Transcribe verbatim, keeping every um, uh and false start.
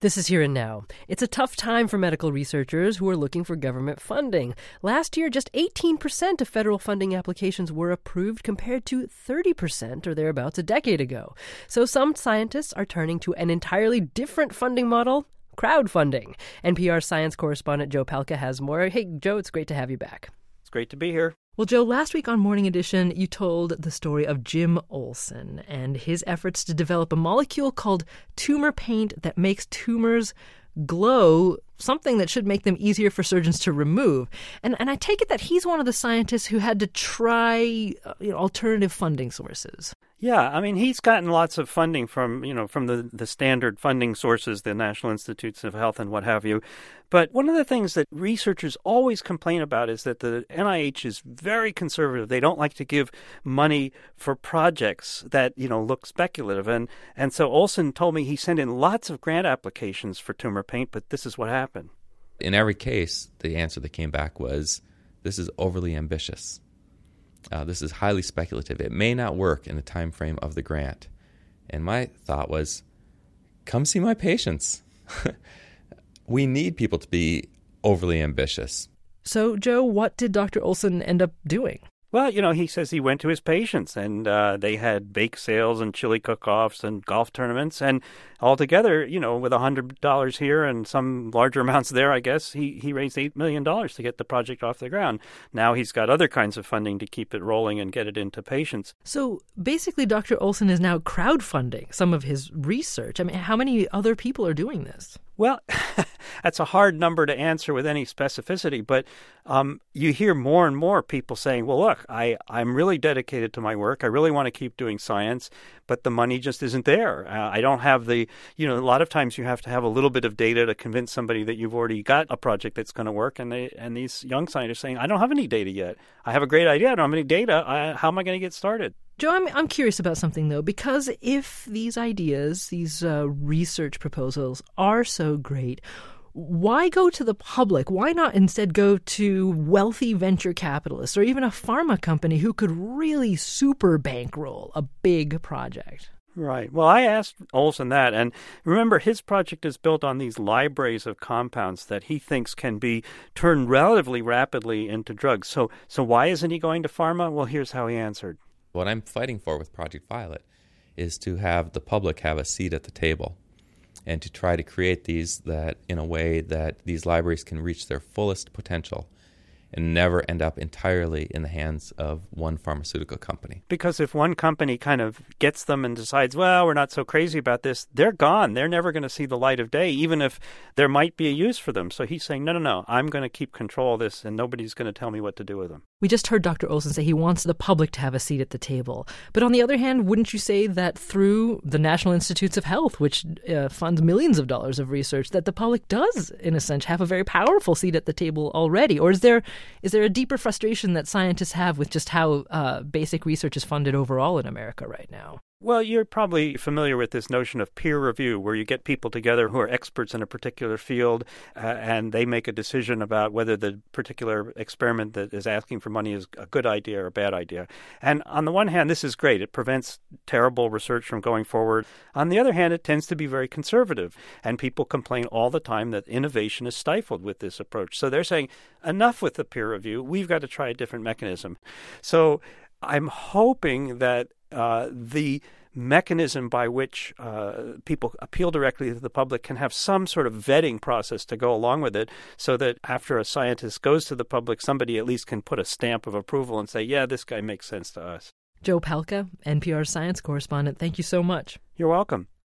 This is Here and Now. It's a tough time for medical researchers who are looking for government funding. Last year, just eighteen percent of federal funding applications were approved compared to thirty percent or thereabouts a decade ago. So some scientists are turning to an entirely different funding model, crowdfunding. N P R science correspondent Joe Palca has more. Hey, Joe, it's great to have you back. It's great to be here. Well, Joe, last week on Morning Edition, you told the story of Jim Olson and his efforts to develop a molecule called tumor paint that makes tumors glow, something that should make them easier for surgeons to remove. And and I take it that he's one of the scientists who had to try uh, you know, alternative funding sources. Yeah, I mean, he's gotten lots of funding from, you know, from the, the standard funding sources, the National Institutes of Health and what have you. But one of the things that researchers always complain about is that the N I H is very conservative. They don't like to give money for projects that, you know, look speculative. And, and so Olson told me he sent in lots of grant applications for tumor paint, but this is what happened. In every case, the answer that came back was, this is overly ambitious. Uh, this is highly speculative. It may not work in the time frame of the grant. And my thought was, come see my patients. We need people to be overly ambitious. So, Joe, what did Doctor Olson end up doing? Well, you know, he says he went to his patients and uh, they had bake sales and chili cook-offs and golf tournaments. And altogether, you know, with one hundred dollars here and some larger amounts there, I guess, he, he raised eight million dollars to get the project off the ground. Now he's got other kinds of funding to keep it rolling and get it into patients. So basically, Doctor Olson is now crowdfunding some of his research. I mean, how many other people are doing this? Well, that's a hard number to answer with any specificity, but um, you hear more and more people saying, well, look, I, I'm really dedicated to my work. I really want to keep doing science, but the money just isn't there. Uh, I don't have the, you know, a lot of times you have to have a little bit of data to convince somebody that you've already got a project that's going to work. And they and these young scientists saying, I don't have any data yet. I have a great idea. I don't have any data. I, how am I going to get started? Joe, I'm, I'm curious about something, though, because if these ideas, these uh, research proposals are so great, why go to the public? Why not instead go to wealthy venture capitalists or even a pharma company who could really super bankroll a big project? Right. Well, I asked Olson that, and remember, his project is built on these libraries of compounds that he thinks can be turned relatively rapidly into drugs. So, so why isn't he going to pharma? Well, here's how he answered. What I'm fighting for with Project Violet is to have the public have a seat at the table and to try to create these that in a way that these libraries can reach their fullest potential and never end up entirely in the hands of one pharmaceutical company. Because if one company kind of gets them and decides, well, we're not so crazy about this, they're gone. They're never going to see the light of day, even if there might be a use for them. So he's saying, no, no, no, I'm going to keep control of this and nobody's going to tell me what to do with them. We just heard Doctor Olson say he wants the public to have a seat at the table. But on the other hand, wouldn't you say that through the National Institutes of Health, which uh, funds millions of dollars of research, that the public does, in a sense, have a very powerful seat at the table already? Or is there is there a deeper frustration that scientists have with just how uh, basic research is funded overall in America right now? Well, you're probably familiar with this notion of peer review, where you get people together who are experts in a particular field, uh, and they make a decision about whether the particular experiment that is asking for money is a good idea or a bad idea. And on the one hand, this is great. It prevents terrible research from going forward. On the other hand, it tends to be very conservative, and people complain all the time that innovation is stifled with this approach. So they're saying, enough with the peer review. We've got to try a different mechanism. So I'm hoping that Uh, the mechanism by which uh, people appeal directly to the public can have some sort of vetting process to go along with it, so that after a scientist goes to the public, somebody at least can put a stamp of approval and say, yeah, this guy makes sense to us. Joe Palca, N P R science correspondent, thank you so much. You're welcome.